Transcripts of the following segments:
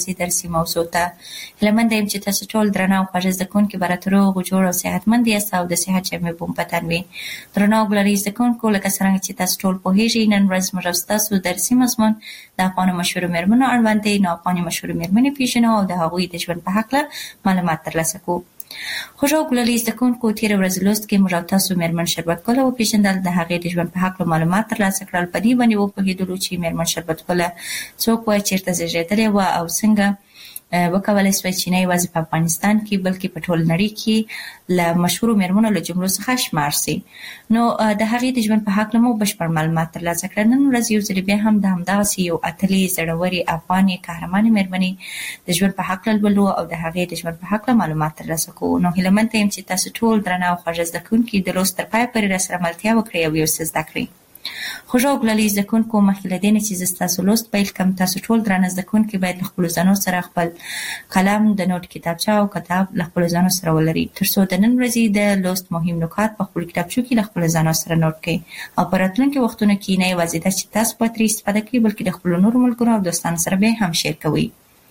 درسي موضوع ته هیله مند یم چې تاسو ټول درنه او خوږ زده کوونکي به راته روغ جوړ او صحتمند یاست او د صحت جامې به مو په تن وي. درنه او ګلالي زده کوونکو، لکه څرنګه چې تاسو ټول پوهیږئ، نن ورځ موږ او ستاسو درسي مضمون د افغانو مشهورو مېرمنو اړوند دی. نو افغاني مشهورې مېرمنې پیژنو او د هغوی د ژوند په هکله معلومات ترلاسه کوو. خوږو او ګلالي زده کوونکو، تېره ورځ لوست کې موږ او تاسو مېرمن شربت ګله وپېژندل، د هغې د ژوند په هکله معلومات ترلاسه کړل. په دې باندې وپوهېدلو چې مېرمن شربت ګله څوک وه، چېرته زېږېدلې وه او څنګه وکولای سوای چې نه یوازې په افغانستان کې بلکې په ټول نړۍ کې له مشهورو مېرمنو له جملو څخه شمار سي. نو د هغې د ژوند په هکله مو بشپړ معلومات ترلاسه کړل. نن ورځ یو ځل بیا هم د همدغسې یو اتلې زړورې افغانې قهرمانې مېرمنې د ژوند په هکله لولو او د هغې د ژوند په هکله معلومات ترلاسه کوو. نو هیله منده یم چې تاسو ټول درنه او خوږ زده کوونکي د لوست تر پایه پورې راسره ملتیا وکړئ او یو څه زده کړئ. خوږو او ګلالي زده کوونکو، مخکې له دې نه چې زه ستاسو لوست پیل کړم، تاسو ټول درانه زده کوونکي باید له خپلو ځانو سره خپل قلم، د نوټ کتابچه او کتاب له خپلو ځانو سره ولرئ، تر څو د نن ورځې د لوست مهم نکات په خپلو کتابچو کې له خپلو ځانو سره نوټ کړئ او په راتلونکي وختونو کې نه یوازې دا چې تاسو به ترې استفاده کوئ بلکې د خپلو نورو ملګرو او دوستانو سره به هم شیر کوئ.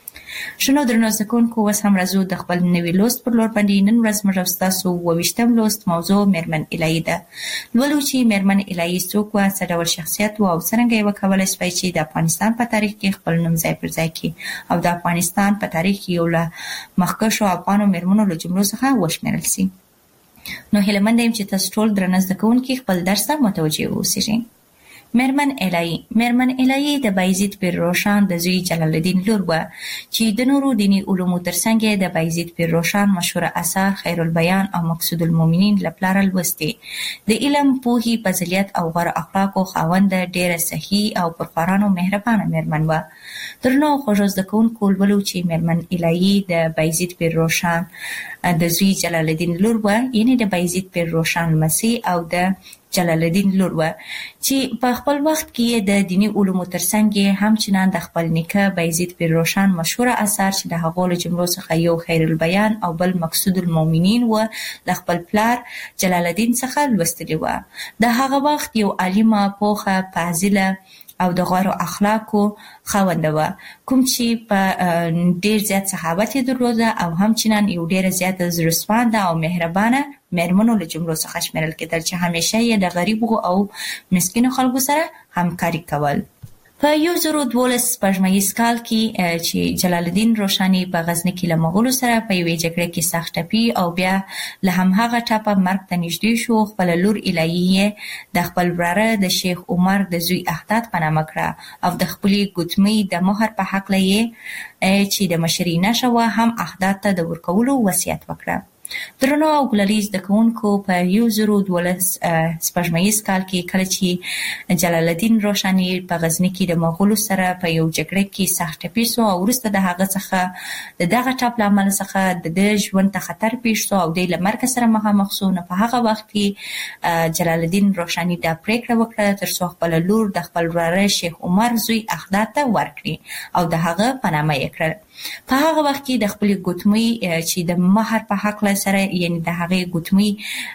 ښه نو درنو زده کوونکو، اوس هم راځو د خپل نوي لوست پر لور باندې. نن ورځ موږ او ستاسو 28م لوست موضوع مېرمن الهي ده. لولو چې مېرمن الهي څوک وه، څه ډول شخصیت و او څرنګه یې وکولای سوای چې د افغانستان په تاریخ کې خپل نوم ځای پر ځای کړي او د افغانستان په تاریخ کې یو له مخکښو افغانو مېرمنو له جملو څخه وشمېرل سي. نو هیله منده یم چې تاسو ټول درنه زده کوونکي خپل درس ته متوجه واوسئ. مېرمن الهي د بایزید پیر روښان د زوی جلال الدین لور وه چې د نورو دیني علومو ترڅنګ یې د بایزید پیر روښان مشهوره اثار خیر البیان او مقصود المؤمنین له پلاره لوستې. د علم، پوهې، فضیلت او غوره اخلاقو خاونده، ډېره صحي او پرخوارانو مهربانه مېرمن وه. درنو او خوږو زده کوونکو، لولو چې مېرمن الهي د بایزید پیر روښان د زوی جلال الدین لور وه، یعنې د بایزید پیر روښان لمسۍ او د جلال الدین لور وه چې په خپل وخت کې د دیني علومو ترڅنګ یې همچنان د خپل نیکه بایزید پیر روښان مشهوره اثار چې د هغو له جملو څخه یو خیر البیان او بل مقصود المؤمنین و له خپل پلار جلال الدین څخه لوستلي وه. د هغه وخت یو عالمه، پوخه، فاضله او د غوره اخلاقو خاونده وه، کوم چې په ډېر زیات صحابت یې درلوده او همچنان یو ډېره زیاته زړهسوانده او مهربانه مېرمنو له جملو څخه شمېرل کېدل چې همیشه یې د غریبو او مسکینو خلکو سره همکاري کول. په 1012 سپوږمیز کال کې چې جلال الدین روښاني په غزني کې له مغولو سره په یوې جګړه کې سخت ټپي او بیا له همهغه ټپه مرګ ته نږدې شو، خپله لور الهي یې د خپل وراره د شیخ عمر د زوی احداد په نامه کړه او د خپلې ګوتمۍ د مهر په هکله یې چې د مشرۍ نښه وه هم احداد ته د ورکولو وصیت وکړه. درنو او ګلالي زده کوونکو، په 1012 سپوږمیز کال کې کله چې جلال الدین روښاني په غزني کې د مغولو سره په یو جګړه کې سخت ټپي سو او وروسته د هغه څخه د دغه ټپ له امله څخه د ژوند ته خطر پیښ سو او دی له مرګ سره مخامخ سو. نو په هغه وخت کې جلال الدین روښاني دا پریکړه وکړه تر څو خپله لور د خپل وراره شیخ عمر زوی احداد ته ورکړي او د هغه په نامه یې کړل. په هغه وخت کې د خپلې ګوتمۍ چې د مهر په هکله سره، یعنې د هغې ګوتمۍ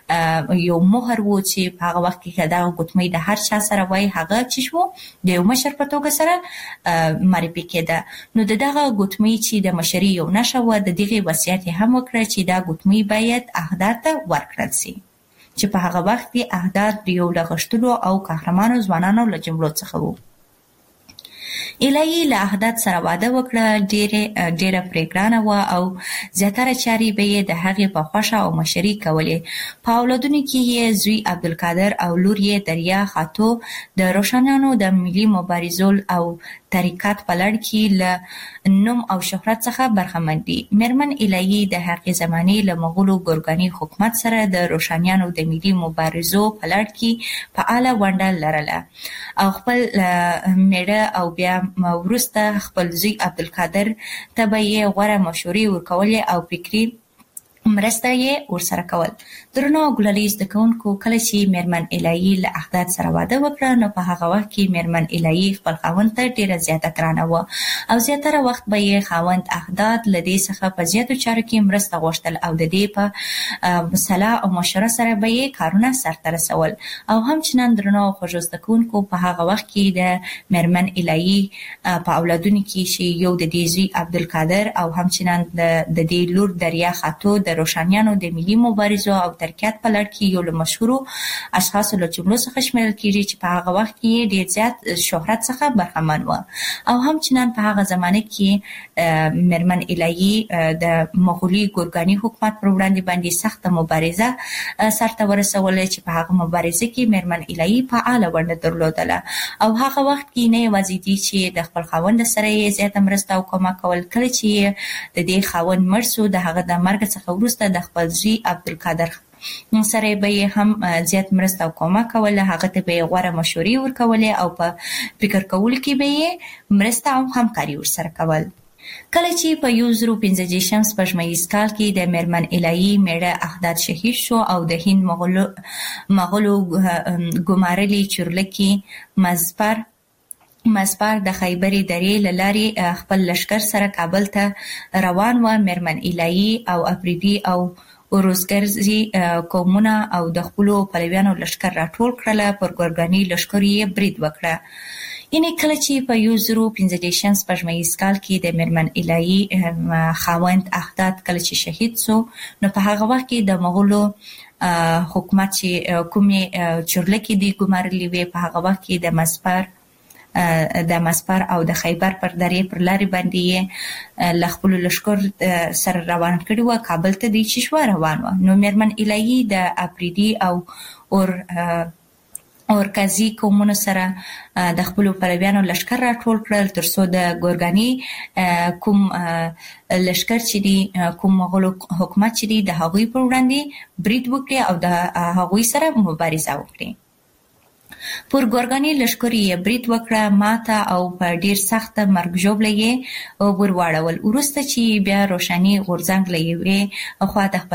یو مهر و چې په هغه وخت کې دغه ګوتمۍ د هر چا سره وای، هغه چې شو د یو مشر په توګه سره معرفي کېده. نو د دغه ګوتمۍ چې د مشرۍ یو نښه وه، د دغې وصیت یې هم وکړه چې دا ګوتمۍ باید احداد ته ورکړل سي چې په هغه وخت کې احداد د یو له غښتلو او قهرمانو ځوانانو له جملو څخه وو. الهي له احداد سره واده وکړه، ډېره پرې ګرانه وه او زیاتره چارې به یې د هغې په خوښه او مشري کولې. په اولادونو کې یې زوی عبدالقادر او لور یې دریا خاتو د روښانیانو د ملي مبارزو او تحریکات په لړ کې له نوم او شهرت څخه برخمن دي. مېرمن الهي د هغې زمانې له مغولو ګورګاني حکومت سره د روښانیانو د ملي مبارزو په لړ کې فعاله ونډه لرله او خپل مېړه او بیا وروسته خپل زوی عبدالقادر ته به یې غوره مشورې ورکولې او فکري مرسته یې ورسره کول. درنو ګلالي زده کوونکو، کله چې میرمن الهي له احداد سره واده وکړه نو په هغه وخت کې میرمن الهي خپل خاوند ته ډیره زیاته ګرانه وه او زیاتره وخت به یې خاوند احداد له دې څخه په زیاتو چارو کې مرسته غوښتل او د دې په صلاح او مشوره سره به یې کارونه سرته رسول. او همچنان درنو خوږو زده کوونکو، په هغه وخت کې د میرمن الهي په اولادونو کې چې یو د دې زوی عبدالقادر او همچنان د دې لور دریا خاتو د روشانیانو د ملي مبارزو او ترکیات په لړ کې یو له مشهورو اشخاصو له جملو څخه شمیرل کېږي چې په هغه وخت کې ډېر زیات شهرت څخه برخمن وه. او همچنان په هغه زمانه کې میرمن الهي د مغولي ګورګاني حکومت پر وړاندې باندې سخته مبارزه سرته ورسوله چې په هغه مبارزه کې میرمن الهي فعاله ونډه درلودله. او هغه وخت کې نه یوازې دي چې د خپل خاوند سره یې زیاته مرسته او کومک کول، کله چې د دې خاوند مړ شو د هغه د مرګ څخه وروسته د خپل زوی عبدالقادر سره به یې هم زیات مرسته او کومک کوله. هغه ته به یې غوره مشورې ورکولې او په فکر کولو کې به یې مرسته او همکاري ورسره کول. کله چې په 1015 سپوږمیز کال کې د میرمن الهي میړه احداد شهید شو او د هند مغولو ګمارلي چورلکي مزپار د خیبري درې له لارې خپل لښکر سره کابل ته روان و. میرمن الهي او افریدي او وروزګرزي قومونه او د خپلو پلویانو لښکر راټول کړله. پر ګورګاني لښکرو یې برید وکړه. یعنې کله چې په 1015 سپوږمیز کال کې د میرمن الهي خاوند احداد کله چې شهید سو نو په هغه وخت کې د مغولو حکومت چې کومې چورلکې دي ګمارلې وې، په هغه وخت کې د مسپر او د خیبر پر درې پر لارې باندې له خپلو لښکر سره روان کړي وه. کابل ته دوی چې شوه روان وه. نو میرمن الهي د افریدي او اورکزي قومونو سره د خپلو پلویانو لښکر راټول کړل ترڅو د ګورګاني کوم لښکر چې دي، کوم مغولو حکومت چې دي، د هغوی پر وړاندې برید وکړي او د هغوی سره مبارزه وکړي. پر ګورګاني لښکرو یې برید وکړه، ماته او په ډېر سخته مرګ ژوبله یې ورواړول. وروسته چې بیا روښاني غورځنګ له یوې خوا د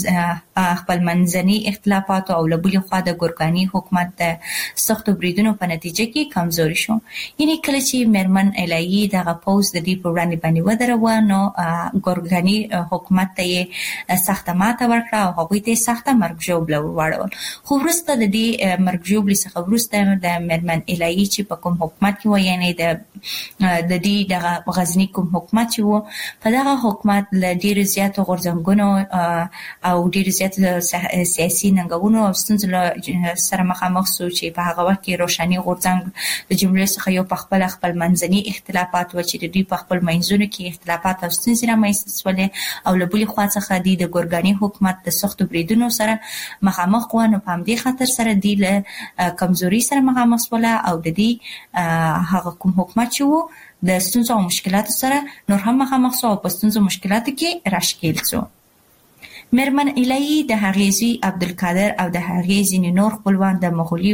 خپل منځني اختلافاتو او له بلې خوا د ګورګاني حکومت د سختو بریدونو په نتیجه کې کمزوري شو. یعنې کله چې میرمن الهي دغه پوځ د دې پر وړاندې باندې ودروه نو ګورګاني حکومت ته یې سخته ماته ورکړه او هغوی ته یې سخته مرګ ژوبله ورواړول. خو وروسته د دې مرګ ژوبلې څخه وروسته د میرمن الهي چې په کوم حکومت کې و، یعنې د دې دغه غزني کوم حکومت چې و، په دغه حکومت له ډېرو زیاتو غورځنګونو او ډېرو زیاتو سیاسي ننګونو او ستونزو سره مخامخ سو چې په هغه وخت کې روښاني غورځنګ د جملې څخه یو په خپل منځني اختلافات و چې د دوی په خپل منځونو کې اختلافات او ستونزې رامنځته شولې او له بلې خوا څخه دوی د ګورګاني حکومت د سختو بریدونو سره مخامخ و. نو په همدې خاطر سره دوی له کمزوري سره مخامخ شوله او د دې هغه کوم حکومت چې و د ستونزو او مشکلاتو سره نور هم مخامخ شو او په ستونزو مشکلاتو کې راښکېل شو. میرمن الهي د هغې زوی عبدالقادر او د هغې ځینې نور خپلوان د مغولي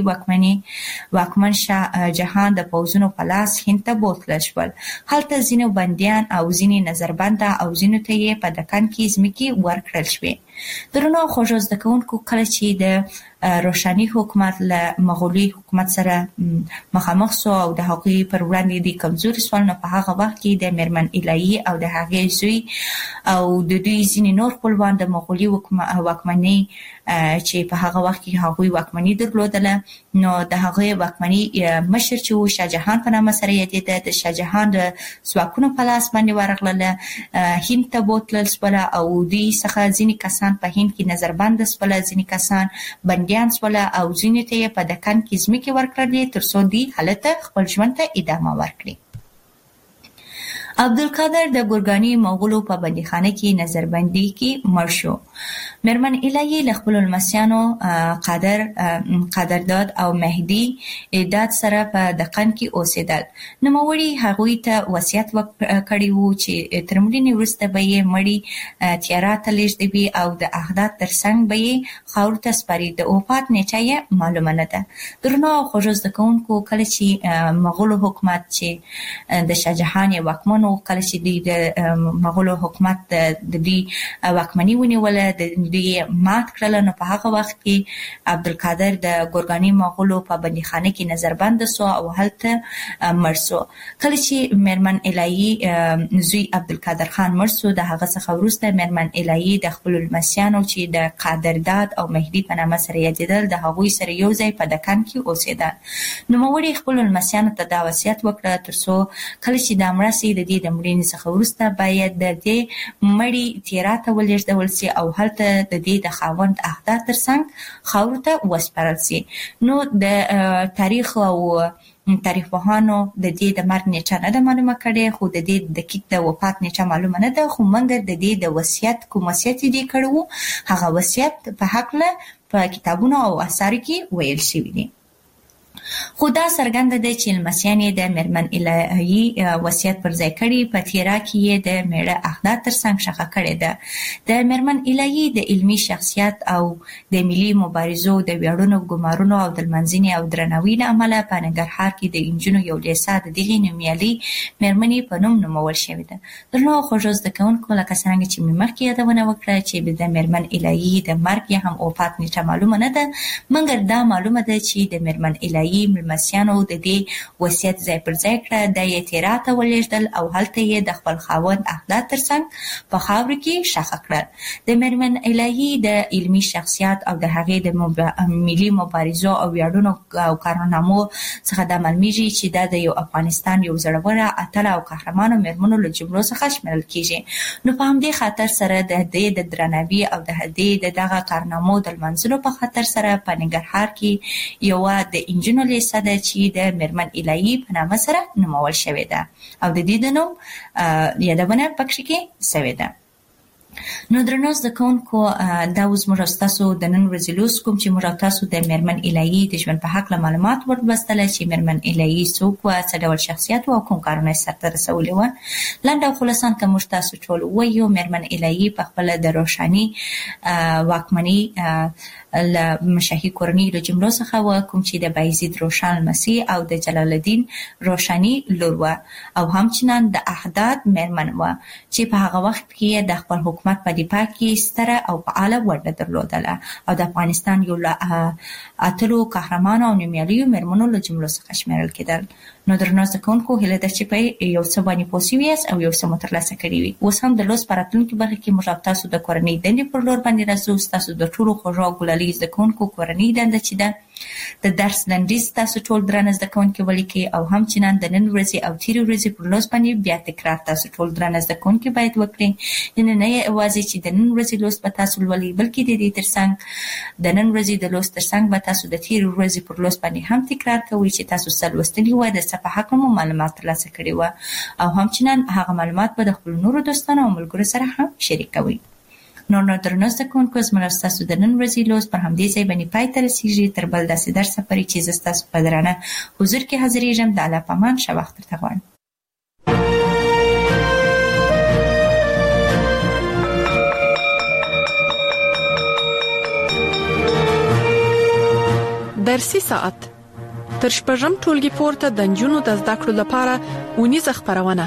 واکمن شاه جهان د پوځونو په لاس هند ته بوتلل شول. هلته ځینو بندیان او ځینې نظربنده او ځینو ته یې په دکن کې ځمکې ورکړل شوې. درنو خوږو زده کوونکو، کله چې د روښاني حکومت له مغولي حکومت سره مخامخ سو او د هغوی پر وړاندې د کمزوري شول، نو په هغه وخت کې د میرمن الهي او د هغې زوی او د دوی ځینې نور خپلوان د مغولي واکمنۍ چې په هغه وخت کې هغوی واکمني درلودله، نو د هغې واکمني مشر چې و شاه جهان په نامه سره یادېده، د شاه جهان د ځواکونو په لاس باندې ورغلله. هند ته بوتلل شوله او دوی څخه ځینې کسان په هند کې نظربند شوله، ځینې کسان بندیان شوله او ځینې ته یې په دکن کې ځمکې ورکړلې ترڅو دوی هلته خپل ژوند ته ادامه ورکړي. عبدالقادر د ګورګاني مغولو په بندیخانه کې نظربندي کې مړ شو. میرمن الهي له خپلو لمسیانو قدرداد او مهدي داد سره په دکن کې اوسېدل. نوموړي هغوی ته وصیت کړی و چې تر مړینې وروسته به یې مړی تیارا ته لېږدوي او د احداد تر څنګ به یې خاورو ته سپاري. د وفات نیټه یې معلومه نه ده. درنو خوږو زده کوونکو، کله چې مغولو حکومت چې د شاه جهان یې واکمن نو کله چې د مغولو حکومت د دې واکمني ونیوله د دې مات کړل نو په هغه وخت کې عبدالقادر د ګورګاني مغولو په بندیخانه کې نظربند سو او هلته مرسو. کله چې میرمن الهی زوی عبدالقادر خان مرسو د هغه څخه وروسته میرمن الهی د خپل لمسیانو چې د قادرداد او مهدی په نامه سره یادېدل د هغوی سره یو ځای په دکن کې اوسېدل. نوموړي خپل لمسیانو ته دا وصیت وکړ ترڅو کله چې د مړسي د دې د مړینې څخه وروسته باید د دې مړی تیرا ته ولېږدول سي او هلته د دې د خاوند اهدا ترڅنګ خاورو ته وسپارل سي. نو د تاریخ او تاریخ پوهانو د دې د مرګ نیټه نه ده معلومه کړې خو د دې دقیق د وفات نیټه معلومه نه ده خو منګر د دې د وصیت کوم وصیت دې کړو هغه وصیت په حق له په کتابونو او اثارو کې ویل شوی دی. خو دا څرګنده ده چې لمسیان یې د میرمن الهی وصیت پر ځای کړي په تیرا کې یې د میړه اهدا ترڅنګ شخه کړې ده. د میرمن الهی د علمي شخصیت او د ملي مبارزو د ویاړونو ګمارونو او د لمنځنې او درناوي له امله په ننګرهار کې د انجونو یو لیسه د دغې نومیالۍ میرمنې په نوم نومول شوې ده. درنو خوږو زده کوونکو لکه څرنګه چې مې مخکې یادونه وکړه چې د میرمن الهی د مرګ یا هم وفات نیټه معلومه نه ده مګر دا معلومه ده چې د میرمن الهی ملمسیانو د دې وصیت ځای پر ځای کړه د یې تیرا ته ولېږدل او هلته یې د خپل خاوند اهدا ترڅنګ په خاورو کې شخه کړل. د میرمن الهی د علمي شخصیت او د هغې د ملي مبارزو او ویاړونو او کارنامو څخه دا معلومیږي چې دا د یو افغانستان یو زړوره اتله او قهرمانو میرمنو له جملو څخه شمیرل کیږي. نو په همدې خاطر سره د دې د درناوي او د دې دغه کارنامو د لمانځلو په خاطر سره په ننګرهار کې یو د انجونو لیسه ده چې د میرمن الهی په نامه سره نومول شوې ده او د دې د نوم یادونه پکې کې شوې ده. نو درنو زده کوونکو دا اوس موږ تاسو د نن ورځې لوست کوم چې موږ تاسو د میرمن الهی د ژوند په حق معلومات وربستل چې میرمن الهی څوک و څه ډول شخصیت او کوم کارونه سرته رسولي و. لنډ او خلاصان که موږ تاسو ټول وایو میرمن الهی په خپل د روشنی واکمنی له مشاهي کورنۍ له جملو څخه و کوم چې د بایزید روشن مسیح او د جلال الدین روشنی لور و او همچنان د احداد میرمن و چې په هغه وخت کې د خپل حکومت په دفاع کې ستره او فعاله ونډه درلودله او د افغانستان یو اتلو قهرمانو او نومیالیو میرمنو له جملو څخه شمیرل کېدل. نو درنو زده کوونکو هیله ده چې په یو څه باندې پوه شوي یاست او یو څه مو ترلاسه کړي وي. اوس هم د لوست په راتلونکي برخه کې موږ تاسو د کورنۍ دندې پر لور باندې راځو. ستاسو د ټولو خوږو او ګلالي زده کوونکو کورنۍ دنده چې ده د درس لنډیز تاسو ټول درانه زده کوونکي ولیکئ او همچنان د نن ورځې او تېرې ورځې پر لوست باندې بیا تکرار تاسو ټول درانه زده کوونکي باید وکړئ. یعنې نه یوازې چې د نن ورځې لوست به تاسو لولئ بلکې د دې ترڅنګ د نن ورځې د لوست ترڅنګ به تاسو د تېرې ورځې پر لوست باندې هم تکرار کوئ چې تاسو څه لوستلي وه د څه په هکله مو معلومات ترلاسه کړي وه او همچنان هغه معلومات به د خپلو نورو دوستانو او ملګرو سره هم شریکوئ. نو درنو زده کوونکو زموږ ستاسو د نن ورځې لوست پر همدې ځای باندې پای ته رسیږي. تر بل داسې درسه پورې چې زه ستاسو په درانه حضور کې حاضرېږم د الله په امان ښه وخت درته غواړم. درسي ساعت تر شپږم ټولګي پورته د نجونو د زده کړو لپاره اونیزه خپرونه.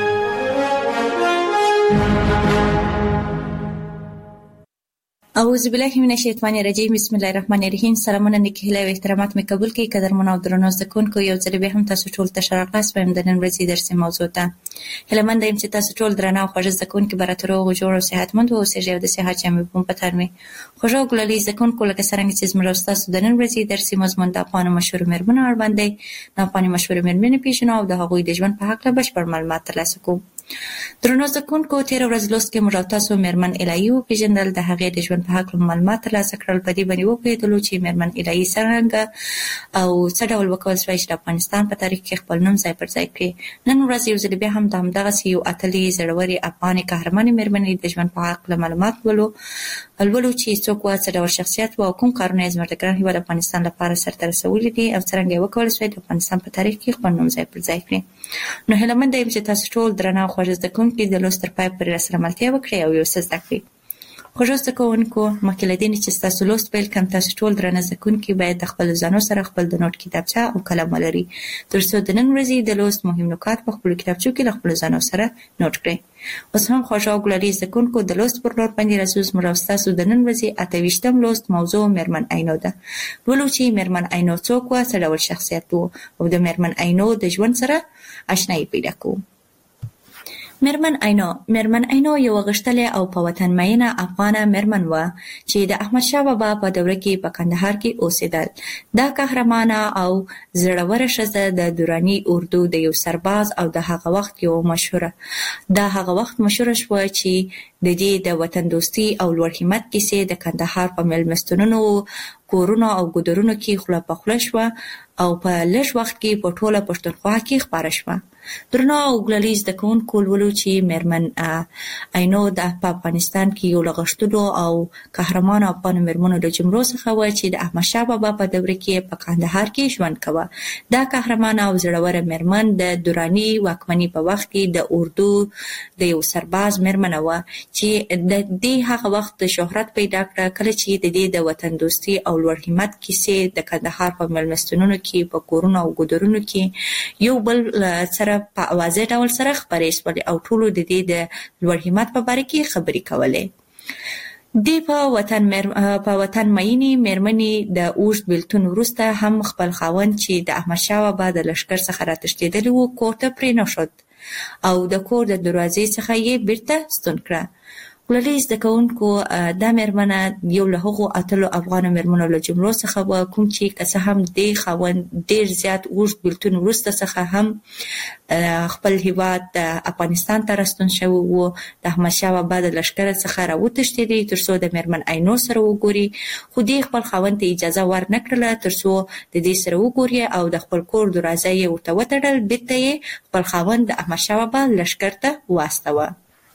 اعوذ بالله من الشیطان الرجیم بسم الله الرحمن الرحیم. سلامونه نیک هیله او احترامات مې قبول کړئ. قدرمن او درنو زده کوونکو یو ځل بیا هم تاسو ټول ته ښه راغلاست وایم د نن ورځې درسي موضوع ته. هیله مند یم چې تاسو ټول درنه او خوږ زده کوونکي به راته روغ جوړ او صحتمند واوسئ او د صحت جامې په پټه مې خوږ او ګلالي زده کوونکو لکه څرنګه چې زموږ تاسو د نن ورځې درسي مضمون د افغانو مشهور میرمنو اړوند دی. د افغاني مشهور میرمنې پیژنو او د هغوی د ژوند په هکله بشپړ معلومات ترلاسه کوو. درنو زده کوونکو تېره ورځ لوست کې موږ تاسو میرمن الهی وپېژندل، د هغې د ژوند په هکله معلومات ترلاسه کړل. په دې باندې وپوهېدلو چې میرمن الهی څرنګه او څه ډول وکول شوای چې د افغانستان په تاریخ کې خپل نوم ځای پر ځای کړي. نن ورځ یو ځل بیا هم د همدغسې یو اتلې زړورې افغانې قهرمانې میرمنې د ژوند په هکله معلومات لولو چې څوک وه، څه ډول شخصیت وه او کوم کارونه یې زموږ د ګران هېواد افغانستان لپاره سرته رسولي دي او څرنګه یې وکولی شوای د افغانستان په تاریخ کې خپل نوم ځای پر ځای کړي. نو هیله منده یم چې تاسو ټول درنه او خوږ زده کوونکي د لوست تر پای پورې راسره ملتیا وکړئ او یو څه زده کړئ. خوږو زده کوونکو، مخکې له دې چې ستاسو لوست پیل کړم، تاسو ټول درنه زده کوونکي باید د خپلو ځانو سره خپل د نوټ کتابچه او قلم ولري، تر څو د نن ورځې د لوست مهم نکات په خپلو کتابچو کې له خپلو ځانو سره نوټ کړئ. اوس هم خوږو او ګلالي زده کوونکو، د لوست پر لور باندې راځو. زموږ او ستاسو د نن ورځې 28م لوست موضوع میرمن عینو ده. لولو چې میرمن عینو څوک وه، څه ډول شخصیت و، او د میرمن عینو د ژوند سره آشنایي پیدا کوو. میرمن عینو یوه غښتلې او په وطن مینه افغانه میرمن وه چې د احمدشاه بابا په دوره کې په کندهار کې اوسېدل. دا قهرمانه او زړوره ښځه د دراني اردو د یو سرباز او د هغه وخت مشهوره شوه چې د دې د وطن دوستي او لوړ همت کیسې د کندهار په مېلمستونونو، کورونو او ګودرونو کې خوله په خوله شوه او په لږ وخت کې په ټوله پښتونخوا کې خپاره شوه. درنو او ګلالي زده کوونکو، لولو چې میرمن عینو په افغانستان کې یو له غښتلو او قهرمانو افغانو میرمنو له جملو څخه وه چې د احمدشاه بابا په دوره کې په کندهار کې ژوند کوه. دا قهرمانه او زړوره میرمن د دراني واکمنۍ په وخت کې د اردو د یو سرباز میرمنه وه چې د دې هغه وخت شهرت پیدا کړه کله چې د دې د وطن دوستي او لوړ همت کیسې د کندهار په مېلمستونونو کې، په کورونو او ګودرونو کې یو بل سره په اوازه ډول سره خپرې شولې او ټولو د دې د لوړ همت په باره کې خبرې کولې. دې په وطن مینې میرمنې د اوږد بېلتون وروسته هم خپل خاوند چې د احمدشاه بابا د لښکر څخه راتښتېدلی و کور ته پرېنښود او د کور د دروازې څخه یې بیرته ستون کړه. ګلالي زده کوونکو، دا میرمنه یو له هغو اتلو افغانو میرمنو له جملو څخه وه کوم چې که څه هم دې خاوند ډېر زیات اوږد بېلتون وروسته څخه هم خپل هیواد افغانستان ته راستون شوی و، د احمدشاه بابا د لښکره څخه راوتښتېدی تر څو د میرمن عینو سره وګوري، خو دې خپل خاوند ته اجازه ورنه کړله تر څو د دې سره وګوري او د خپل کور دروازه یې ورته وتړل. بېرته یې خپل خاوند د احمدشاه بابا لښکر ته واستوه.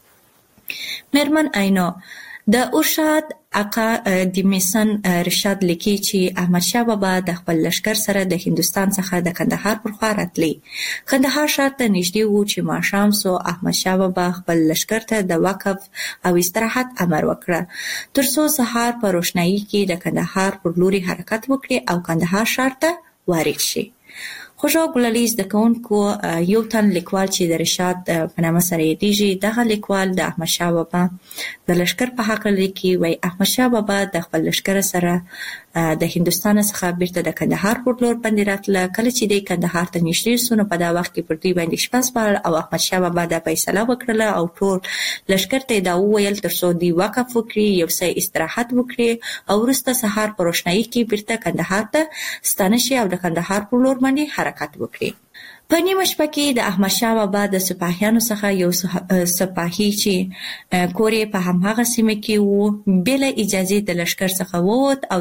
میرمن عینو د ارشاد آقا دیمیسن رشاد لیکي چې احمدشاه بابا د خپل لښکر سره د هندوستان څخه د کندهار پر خوا راتلی. کندهار ښار ته نږدې و چې ماښام سو. احمدشاه بابا خپل لښکر ته د وقف او استراحت امر وکړه تر څو سهار په روښنايي کې د کندهار پر لوري حرکت وکړي او کندهار ښار ته وارد شي. خوږو ګلالي زده کوونکو، یو تن لیکوال چې د رشاد په نامه سره یادیږي، دغه لیکوال د احمدشاه بابا د لښکر په هکله لیکي. وایي احمدشاه بابا د خپل لښکر سره د هندوستان څخه بیرته د کندهار پر لور باندې راتله. کله چې دی کندهار ته نږدې سو نو په دا وخت کې پر دوی باندې شپه سپارل او احمدشاه بابا دا فیصله وکړله او ټول لښکر ته دا وویل تر څو دوی وقف وکړي، یو څه استراحت وکړي او وروسته سهار په روښنايي کې بیرته کندهار ته ستانه شي او د کندهار پر لور باندې حرکت وکړي. په نیمه شپه کې د احمدشاه بابا د سپاهیانو څخه یو سپاهي چې کور یې په همهغه سیمه کې و بې له اجازې د لښکر څخه ووت او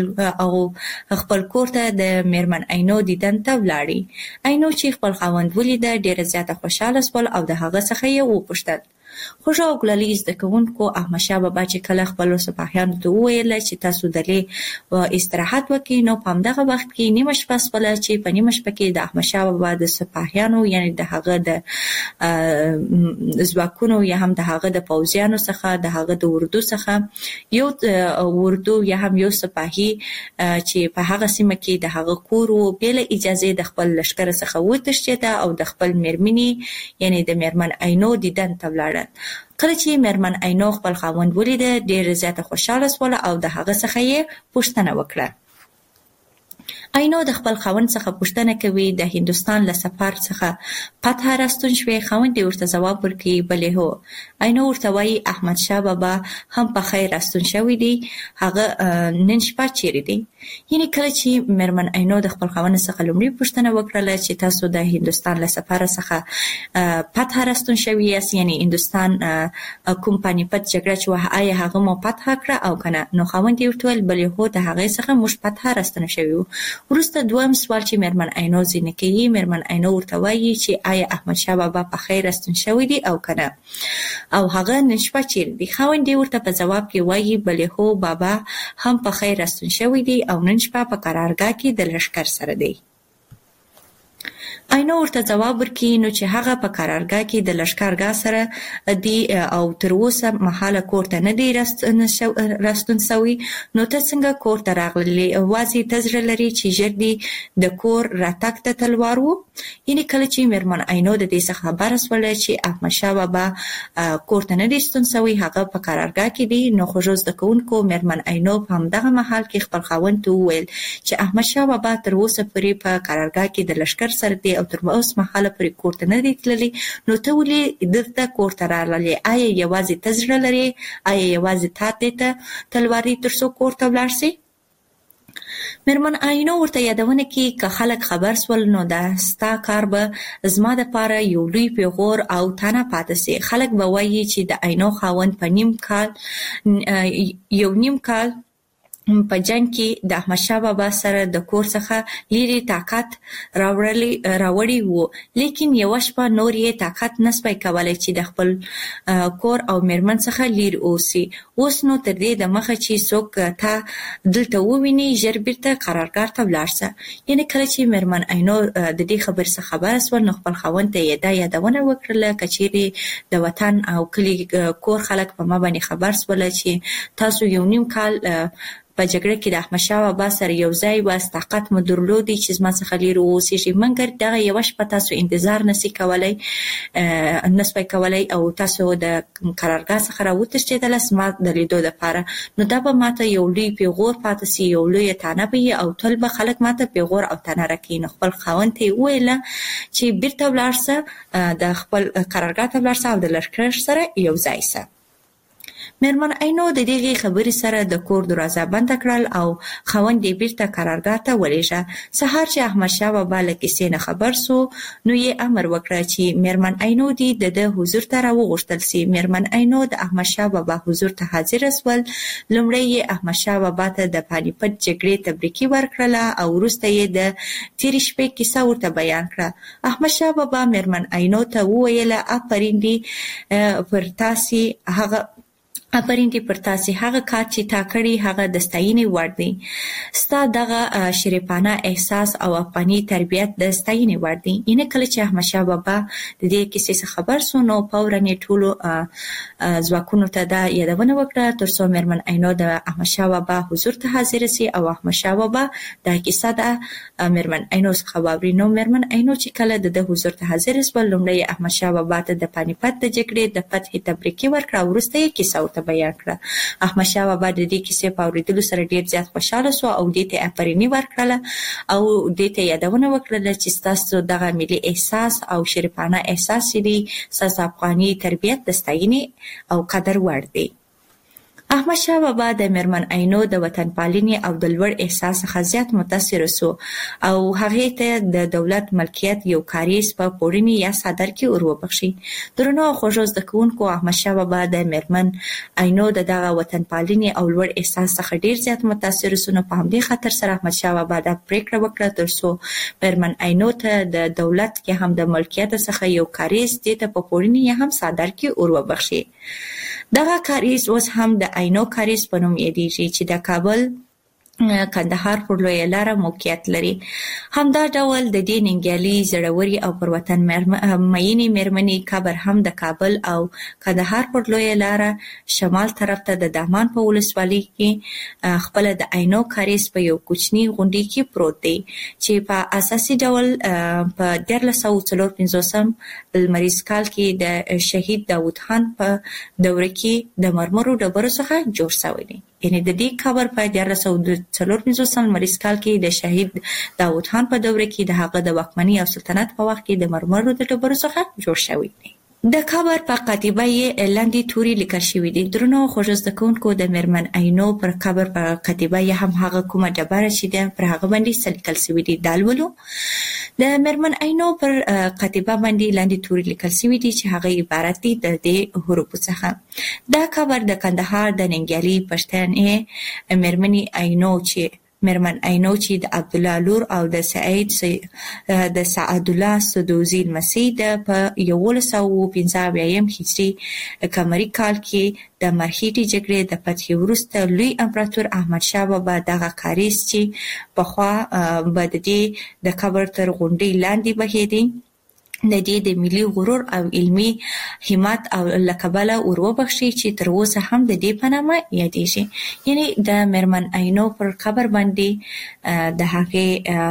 خپل کور ته د میرمن عینو دیدن ته ولاړی. عینو چې خپل خاوند ولیده ډېره زیاته خوشحاله شول او د هغه څخه یې وپوښتل. خوږو او ګلالي زده کوونکو، احمدشاه بابا چې کله خپلو سپاهیانو ته وویل چې تاسو دلې استراحت وکړئ نو په همدغه وخت کې نیمه شپه شوله چې په نیمه شپه کې د احمدشاه بابا د سپاهیانو یعنې د هغه د ځواکونو یا هم د هغه د پوځیانو څخه د هغه د اردو څخه یو یا هم یو سپاهي چې په هغه سیمه کې د هغه کور و بې له اجازې د خپل لښکر څخه وتښتېده او د خپل میرمنې یعنې د میرمن عینو دیدن ته ولاړل. کله چې میرمن عینو خپل خاوند ولیده ډېره زیاته خوشحاله شوله او د هغه څخه یې پوښتنه وکړه. عینو د خپل خاوند څخه پوښتنه کوي د هندوستان له سفر څخه فتح راستون شوې؟ خاوند یې ورته ځواب ورکوي بلې هو. عینو ورته وایي احمدشاه بابا هم په خیر راستون شوی دی، هغه نن شپه چیرې دی؟ یعنې کله چې میرمن عینو د خپل خاوند څخه لومړی پوښتنه وکړله چې تاسو د هندوستان له سفر څخه فتح راستون شوي یاست، یعنې هندوستان کوم پانیپت جګړه چې وه آیا هغه مو فتح کړه او که نه؟ نو خاوند یې ورته وویل بلې هو، د هغې څخه موږ فتح راستانه شوي وو. وروسته دویم سوال چې میرمن عینو ځینې کوي، میرمن عینو ورته وایي چې آیا احمدشاه بابا په خیر راستون شوی دی او که نه، او هغه نن شپه چیرې دی؟ خاوند یې ورته په ځواب کې وایي بلې هو، بابا هم په خیر راستون شوی دی او نن شپه په قرارګاه کې د لښکر سره دی. عینو ورته ځواب ورکړي نو چې هغه په قرارګاه کې د لښکرګاه سره دی او تر اوسه مهاله کور ته نه دی راستون سوی، نو ته څنګه کور ته راغلی؟ وازې ته زړه لري چې ژر دی د کور راتګ ته تلوار وو. یعنې کله چې میرمن عینو د دې څخه خبره شوله چې احمدشاه بابا کور ته نه دی ستون سوی، هغه په قرارګاه کې دی، نو خوږو زده کوونکو میرمن عینو په همدغه مهال کې خپل خاوند ته وویل چې احمدشاه بابا تر اوسه پورې په قرارګاه کې د لښکر سره دی او تر اوسه مهاله پورې کور ته نه دی تللی، نو ته ولې دلته کور ته راغلې؟ آیا یوازې ته زړه لرې؟ آیا یوازې تا دې ته تلواري تر څو کور ته ولاړ سې؟ میرمن عینو ورته یادونه کوي که خلک خبر سول نو دا ستا کار به زما دپاره یو لوی پیغور او تانه پاتې سي. خلک به وایي چې د عینو خاوند په یو نیم کال په جنګ کې د احمدشاه بابا سره د کور څخه لیرې طاقت راوړی وو، لیکن یوه شپه نور یې طاقت نسپی کولی چې د خپل کور او میرمن څخه لیر اوسي. اوس نو تر دې د مخه چې څوک تا دلته وویني ژر بیرته قرارګاه ته ولاړ شه. یعنې کله چې میرمن عینو د دې خبرې څخه خبره سول نو خپل خاوند ته یې دا یادونه وکړله که چیرې د وطن او کلي کور خلک په ما باندې خبر سوله چې تاسو یو نیم کال په جګړه کې د احمدشاه بابا سره یو ځای واست، طاقت مو درلودی چې زما څخه لرې واوسېږئ، مګر دغه یوه شپه تاسو انتظار نسئ کولی او تاسو د قرارګاه څخه راوتښتېدله زما د لیدو دپاره، نو دا به ماته یو لوی پیغور پاتې سي، یو لویه تانه به وي او تل به خلک ماته پیغور او تانه راکوي. نو خپل خاوند ته یې وویله چې بیرته ولاړ شه، د خپل قرارګاه ته ولاړ شه او د لښکر سره یو ځای شه. میرمن عینو د دغې خبرې سره د کور دروازه بنده کړل او خاوند یې بیرته قرارګاه ته ولېږه. سهار چې احمدشاه بابا له کیسې نه خبر سو نو یې امر وکړ چې میرمن عینو دې د ده حضور ته راوغوښتل سي. میرمن عینو د احمدشاه بابا حضور ته حاضره سول. لومړی یې احمدشاه بابا ته د پاني پت جګړې تبریکي ورکړله او وروسته یې د تېرې شپې کیسه ورته بیان کړه. احمدشاه بابا میرمن عینو ته وویله آفرین دې پر تاسې هغه کار چې تا کړی هغه د ستاینې وړ دی. ستا دغه شریفانه احساس او افغاني تربیت د ستاینې وړ دی. یعنې کله چې احمدشاه بابا د دې کیسې څخه خبر سو نو فوراً یې ټولو ځواکونو ته دا یادونه وکړه تر څو میرمن عینو د احمدشاه بابا حضور ته حاضره سي او احمدشاه بابا دا کیسه د میرمن عینو څخه واوري. نو میرمن عینو چې کله د ده حضور ته حاضره سول لومړی احمدشاه بابا ته د پاني پت د جګړې د فتحې تبریکي ورکړه او وروسته یې کیسه ورته بیان کړه. احمدشاه بابا د دې کیسې په اورېدلو سره ډېر زیات خوشحاله سو او دې ته آفریني ورکړله او دې ته یادونه وکړله چې ستاسو دغه ملي احساس او شریفانه احساس چې دی ستاسو افغاني تربیت د ستاینې او قدر وړ دی. احمدشاه بابا د میرمن عینو د وطن پالنې او د لوړ احساس څخه زیات متاثره سو او هغې ته د دولت ملکیت یو کاریز په پوړني یا څادر کې ور وبخښي. درنو او خوږو زده کوونکو، احمدشاه بابا د میرمن عینو د دغه وطن پالنې او لوړ احساس څخه ډېر زیات متاثره سو، نو په همدې خاطر سره احمدشاه بابا دا پرېکړه وکړه تر څو میرمن عینو ته د دولت کې هم د ملکیت څخه یو کاریز دې ته په پوړني یا هم څادر کې ور وبخښي. دغه کاریز اوس هم د عینو کاریز په نوم یادیږي چې د کابل کندهار پر لویه لاره موقعیت لري. همدا ډول د دې ننګیالي زړوري او پر وطن مینې میرمنې قبر هم د کابل او کندهار پر لویه لاره شمال طرف ته د دامان په ولسوالۍ کې خپله د عینو کاریز په یو کوچني غونډۍ کې پروت دی چې په اساسي ډول په 1354 لمریز کال کې د شهید داود خان په دوره کې د مرمرو ډبرو څخه جوړ شوی دی. یعنې د دې قبر په 1354 لمریز کال کې د شهید داود خان په دوره کې د هغه د واکمنۍ او سلطنت په وخت کې د مرمرو د ډبرو څخه جوړ شوی دی. د قبر په قاطبه یې لاندې توري لیکل شوي دي. درنو خوږو زده کوونکو، د میرمن عینو پر قبر په قاطبه یې هم هغه کومه ډبره چې ده پر هغه باندې څه لیکل شوي دي دا لولو. د میرمن عینو پر قاطبه باندې لاندې توري لیکل شوي دي چې هغه عبارت دي د دې حروفو څخه. دا قبر د کندهار د ننګیالي پښتنې میرمنې عینو چې مېرمن عینو چې د عبدالله لور او د سعد الله سدوزي لمسۍ ده په 1115 هجري قمري کال کې د مرهټي جګړې د فتح وروسته لوی امپراتور احمد شاه بابا دغه کاریز چې پخوا به د دې د قبر تر غونډۍ لاندې بهېدی د دې د ملي غرور او علمي همت او لقبله وروبخشي چې تر اوسه هم د دې په نامه یادېږي. یعنی د مېرمن عینو پر قبر باندې د هغې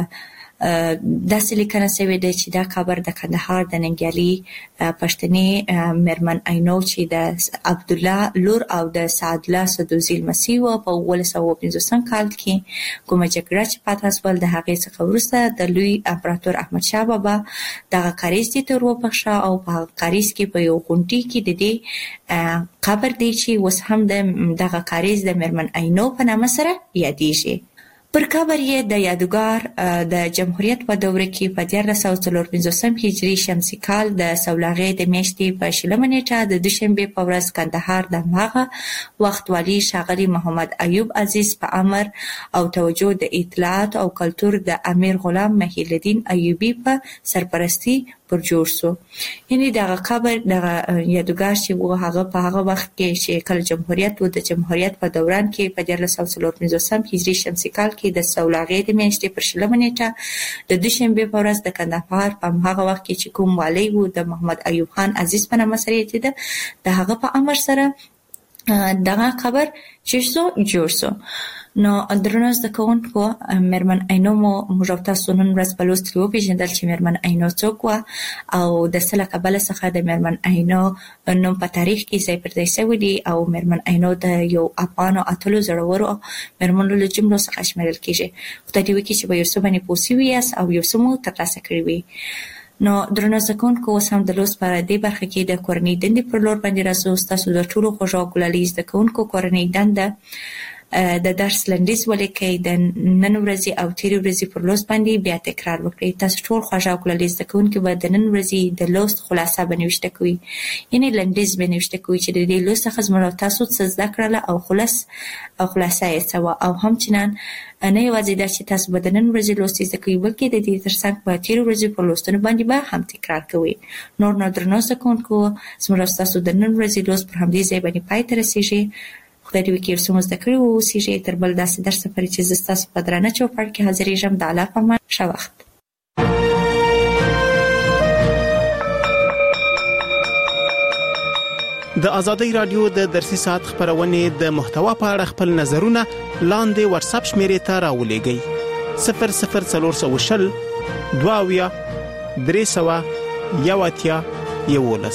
داسې لیکنه شوې ده چې دا قبر د کندهار د ننګیالي پښتنې مېرمن عینو چې د عبدالله لور او د سعد الله سدوزي لمسۍ وه په 1950 کال کې کومه جګړه چې پاتې شول د هغې څخه وروسته د لوی امپراتور احمد شاه بابا دغه کاریز دې ته وروبخښه او په هغه کاریز کې په یو غونډۍ کې د دې قبر دی چې اوس هم دغه کاریز د مېرمن عینو په نامه سره یادېږي. پر قبر یې د یادګار د جمهوریت په دوره کې په 1454 هجري شمسي کال د سولاغې د میاشتې په 20 نیټه د دوشنبې په ورځ کندهار د هماغه وخت والي ښاغلي محمد ایوب عزیز په امر او توجه د اطلاعات او کلتور د امیر غلام محی الدین ایوبي په سرپرستي پر جوړ شو. یعنی دغه قبر دغه یادګار چې هغه په هغه وخت کې چې کله جمهوریت و د جمهوریت په دوران کې په 1454 هجري شمسي کال کې د سولاغې د میاشتې پر 20 نیټه د دوشنبې په ورځ د کندهار په هغه وخت کې چې کوم والی و د محمد ایوب خان عزیز په نامه سره یادېده د هغه په امر سره دغه قبر جوړ شو. نو درنو زده کوونکو مېرمن عینو موږ او تاسو نن ورځ په لوست کې وپېژندل چې مېرمن عینو څوک وه او د څه له کبله څخه د مېرمن عینو نوم په تاریخ کې ځای پر ځای شوی دی او مېرمن عینو د یو افغانو اتلو زړورو مېرمنو له جملو څخه شمیرل کېږي. خدای دې وکړي چې په یو څه باندې پوه شوي یاست او یو څه مو ترلاسه کړي وي. نو درنو زده کوونکو اوس هم د لوست په دې برخه کې د کورنۍ دندې پر لور باندې راځو. ستاسو د ټولو خوږو او ګلالي زده کوونکو کورنۍ دنده د درس لنډیز ولیکئ، د نن ورځې او تېرې ورځې پر لوست باندې بیا تکرار وکړئ. تاسو ټول خوږه او ګلالي زده کوونکي به د نن ورځې د لوست خلاصه به نوشته کوئ، یعنې لنډیز به نوشته کوئ چې د دې لوست څخه زموږ او تاسو څه زده کړله او خلاصه یې څه وه. او همچنان نه یوازې دا چې تاسو به د نن ورځې لوست زده کوئ بلکې د دې ترڅنګ په تېرو ورځې پر لوستونو باندې به هم تکرار کوئ. نور نو درنو زده کوونکو زموږ او ستاسو د نن ورځې لوست پر همدې ځای باندې پای ته رسېږي. خدای دې وکړي څه مو زده کړي واوسېږئ. تر بل داسې درسه پورې چې زه ستاسو په درانه چوپړ کې حاضرېږم. د الله په امان، ښه وخت. د ازادۍ رادیو د درسي ساعت خبرونه د محتوا په اړه خپل نظرونه لاندې واتس اپ شمیرې ته راولېږئ 00420 22 311.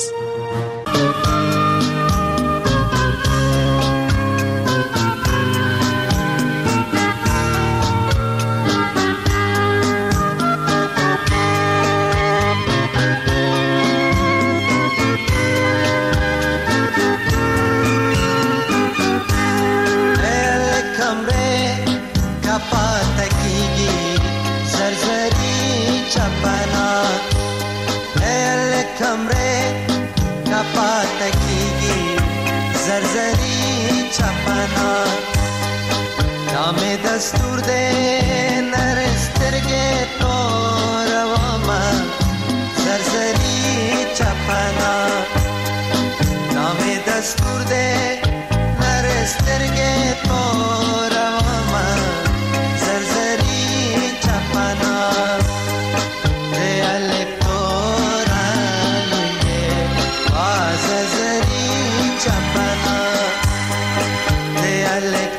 دستور دے نرسترگے تو رواما زرزری چپنا نام دستور دے نرسترگے تو رواما زرزری چپنا دے الکتورا لنگے زرزری چپنا دے الکتورا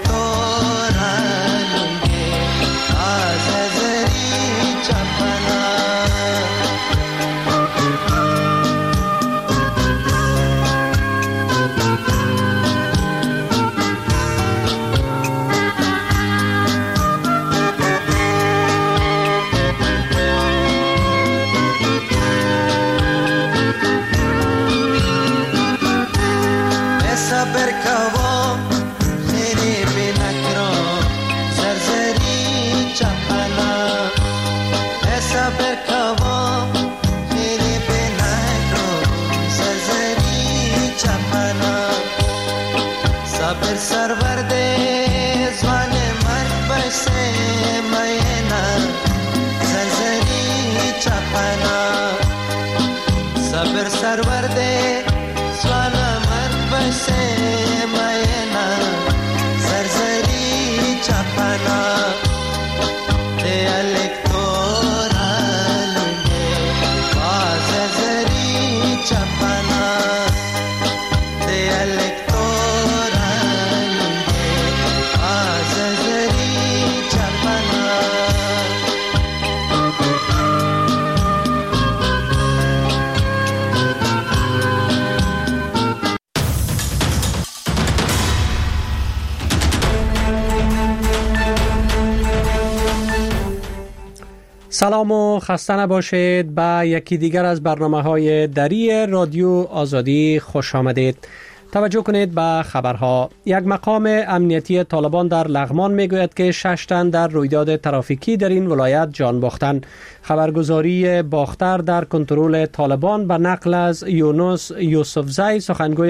सरवर दे ज़वाने मर्द बसे چپنا صبر سرورده سوانا مرد بسه مینا زرزری چپنا ده الکتورال زرزری چپنا ده الکتورال زرزری چپنا سلام و خسته نباشید. به یکی دیگر از برنامه‌های دری رادیو آزادی خوش آمدید. توجه کنید به خبرها. یک مقام امنیتی طالبان در لغمان میگوید که 6 تن در رویداد ترافیکی در این ولایت جان باختند. خبرگزاری باختر در کنترل طالبان به نقل از یونس یوسفزی سخنگوی